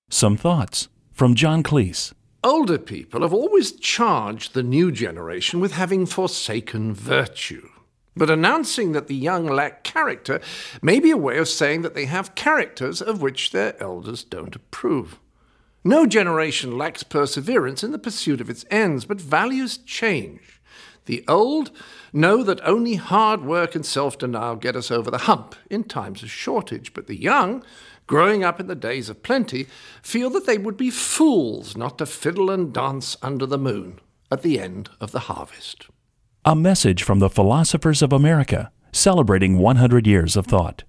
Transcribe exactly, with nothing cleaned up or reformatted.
Some thoughts from John Cleese. Older people have always charged the new generation with having forsaken virtue. But announcing that the young lack character may be a way of saying that they have characters of which their elders don't approve. No generation lacks perseverance in the pursuit of its ends, but values change. The old know that only hard work and self-denial get us over the hump in times of shortage, but the young, growing up in the days of plenty, feel that they would be fools not to fiddle and dance under the moon at the end of the harvest. A message from the Philosophers of America, celebrating one hundred years of thought.